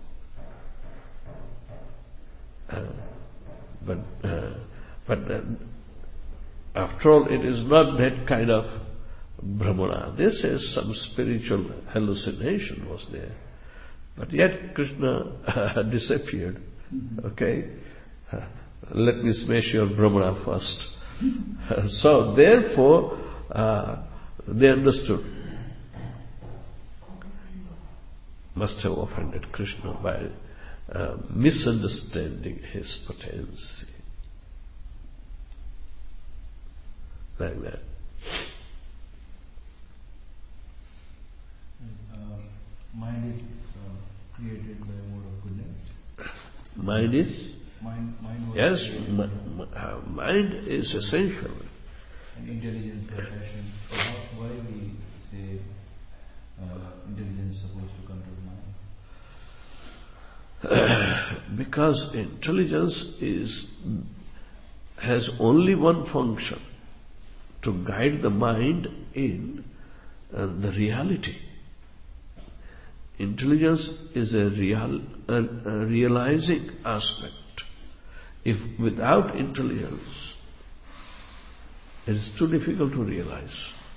Uh, but uh, but uh, after all, it is not that kind of Brahmana. This is some spiritual hallucination was there. But yet Krishna uh, disappeared. Okay? Uh, let me smash your Brahmana first. So therefore, uh, they understood. Must have offended Krishna by uh, misunderstanding his potency. Like that. Uh, mind is uh, created by a mode of goodness. Mind is? Mind, mind was Yes, created m- uh, mind is essential. and intelligence by passion. So how, why we say uh, intelligence is supposed to control mind? Because intelligence is has only one function, to guide the mind in uh, the reality. Intelligence is a, real, a, a realizing aspect. If without intelligence, it is too difficult to realize.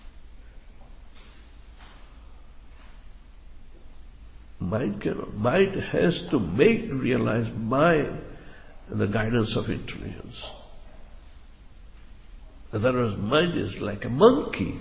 Mind cannot. Mind has to make realize by the guidance of intelligence. Otherwise, mind is like a monkey.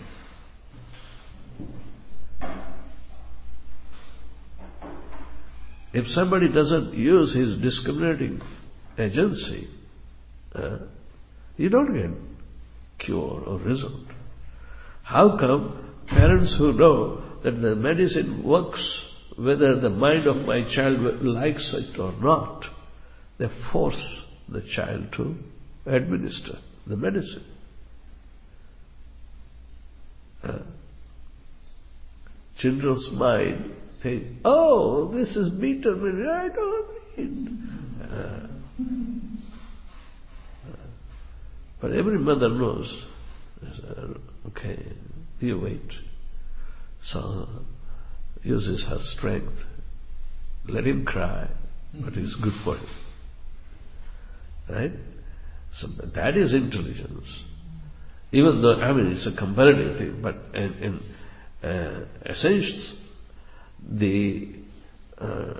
If somebody doesn't use his discriminating agency, uh, you don't get cure or result. How come parents who know that the medicine works, whether the mind of my child likes it or not, they force the child to administer the medicine? Uh, children's mind think, oh, this is bitter, I don't need. Uh, uh, but every mother knows, uh, okay, you wait. So uses her strength. Let him cry, but it's good for him. Right? So that is intelligence. Even though, I mean, it's a comparative thing, but in, in uh, essence, the uh,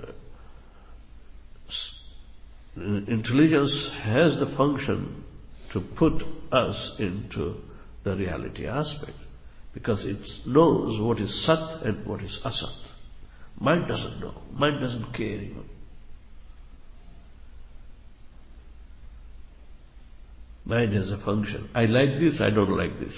intelligence has the function to put us into the reality aspect, because it knows what is Sat and what is Asat. Mind doesn't know. Mind doesn't care even. Mind has a function. I like this, I don't like this.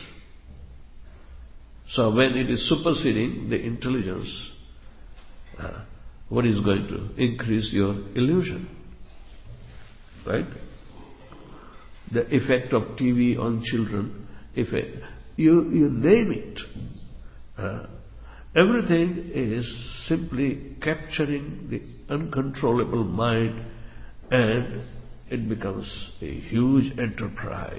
So when it is superseding the intelligence, uh, what is going to increase your illusion? Right? The effect of T V on children, effect, you, you name it. Uh, everything is simply capturing the uncontrollable mind, and it becomes a huge enterprise.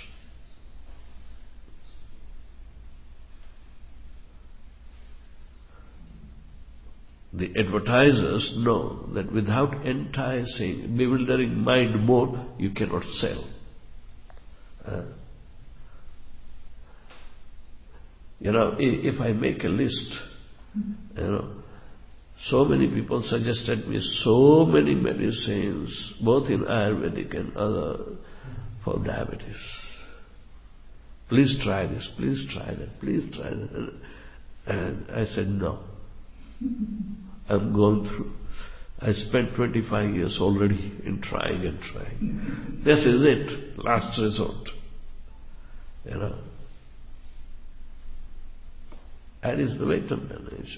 The advertisers know that without enticing, bewildering mind more, you cannot sell. Uh, you know, if I make a list, you know, so many people suggested me so many medicines, both in Ayurvedic and other, for diabetes. Please try this, please try that, please try that. And I said, no. I'm going through. I spent twenty-five years already in trying and trying. This is it, last resort. You know. That is the way to manage.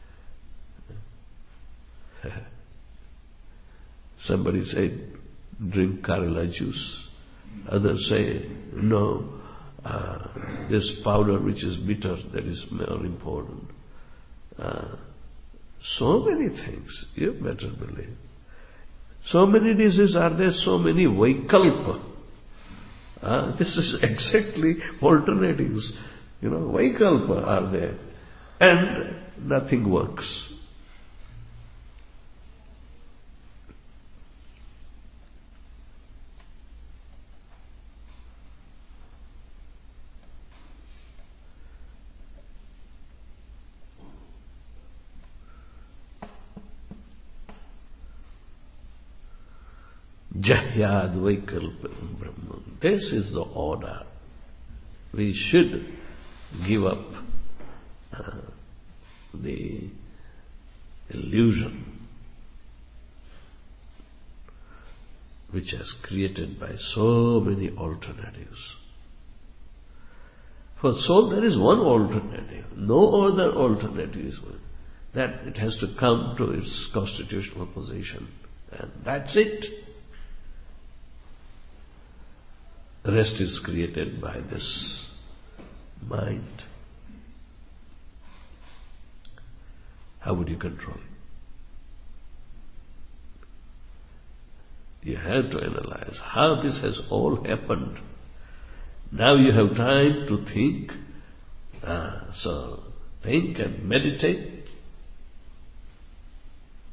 Somebody said, drink Karela juice. Others say, no, uh, this powder which is bitter, that is more important. Uh, so many things, you better believe. So many diseases are there, so many vaikalpa. Uh, this is exactly alternatives. You know, vaikalpa are there. And nothing works. Jahyad Vaikalpam Brahman. This is the order. We should give up uh, the illusion which is created by so many alternatives. For soul there is one alternative, no other alternative is one. That it has to come to its constitutional position, and that's it. The rest is created by this mind. How would you control it? You have to analyze how this has all happened. Now you have time to think. Ah, so think and meditate.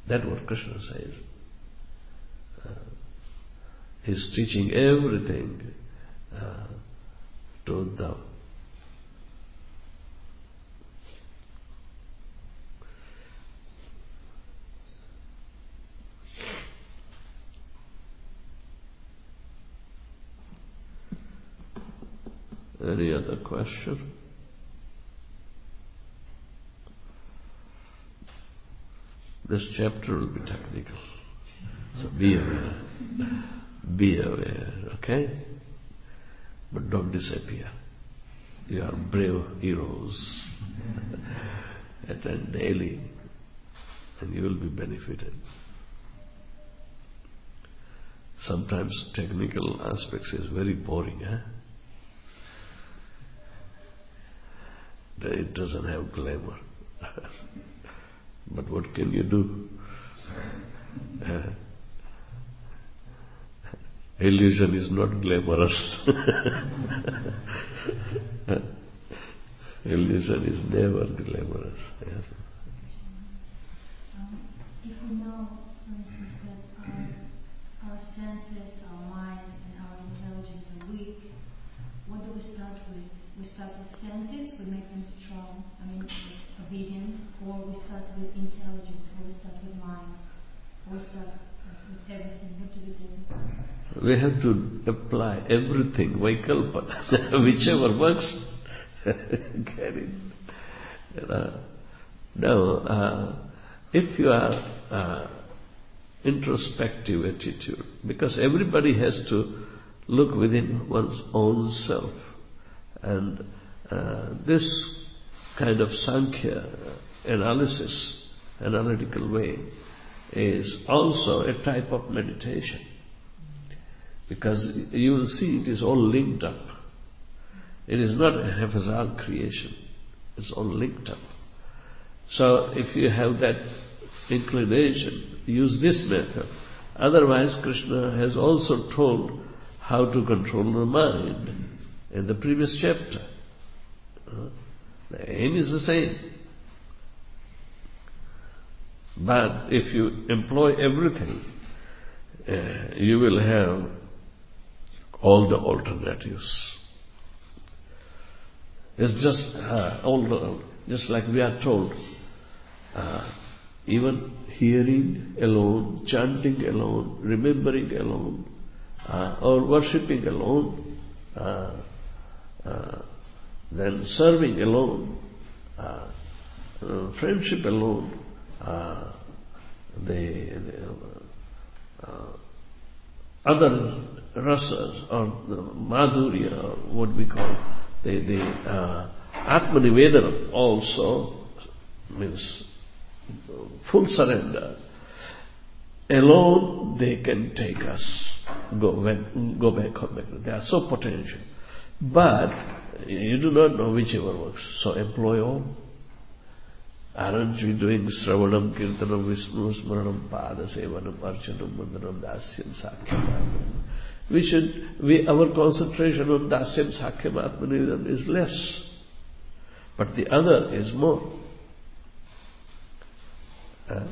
That's what Krishna says. Uh, he's teaching everything uh, to Uddhava. Any other question? This chapter will be technical, so be aware. Be aware, okay? But don't disappear. You are brave heroes. Attend daily, and you will be benefited. Sometimes technical aspects is very boring, huh? It doesn't have glamour. But what can you do? Uh, illusion is not glamorous. Illusion is never glamorous. Yes. Um, if we know, for instance, that our, our senses, our mind, and our intelligence are weak, what do we start with? We start with senses, we make them strong, I mean, obedient, or we start with intelligence, or we start with mind, or we start with everything. What do we do? We have to apply everything, Vaikalpa, whichever works, get it. You know. Now, uh, if you are uh, introspective attitude, because everybody has to look within one's own self. And uh, this kind of Sankhya analysis, analytical way, is also a type of meditation. Because you will see it is all linked up. It is not a haphazard creation. It's all linked up. So if you have that inclination, use this method. Otherwise, Krishna has also told how to control the mind in the previous chapter. Uh, the aim is the same. But if you employ everything, uh, you will have all the alternatives. It's just uh, all the, just like we are told, uh, even hearing alone, chanting alone, remembering alone, uh, or worshipping alone, uh, uh, then serving alone, uh, uh, friendship alone, uh, the, the uh, other rasas or the madhurya, or what we call the, the uh, Atmanivedana also means full surrender. Alone they can take us, go back, go back, come back. They are so potential. But you do not know whichever works. So employ all. Aren't we doing Sravanam, Kirtanam, Vishnu, Smaranam, Pada, Sevanam, Archanam, Mandanam, Dasyam, Sakhyam. We should, we, our concentration on Dasyam, Sakhyam, Atmanivedana is less. But the other is more. Uh,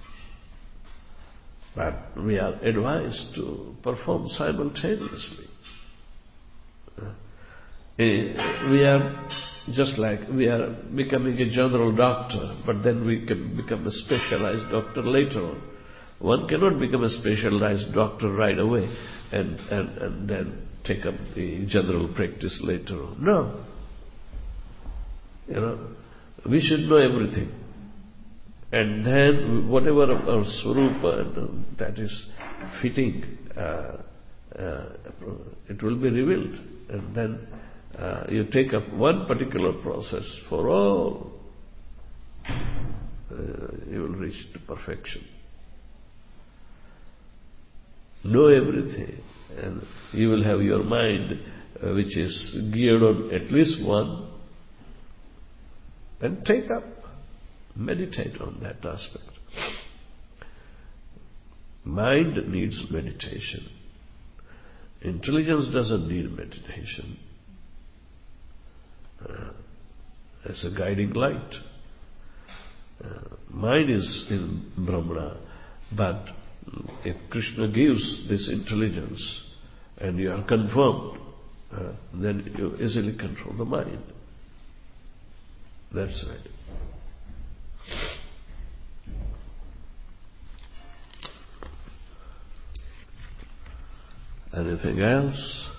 but we are advised to perform simultaneously. Uh, we are just like we are becoming a general doctor, but then we can become a specialized doctor later on. One cannot become a specialized doctor right away and, and, and then take up the general practice later on. No. You know, we should know everything. And then whatever our swarupa, and that is fitting, uh, uh, it will be revealed. And then uh, you take up one particular process for all, uh, you will reach to perfection. Know everything, and you will have your mind uh, which is geared on at least one, and take up, meditate on that aspect. Mind needs meditation. Intelligence doesn't need meditation. Uh, it's a guiding light. Uh, mind is in Brahmana, but if Krishna gives this intelligence and you are confirmed, uh, then you easily control the mind. That's right. Anything else?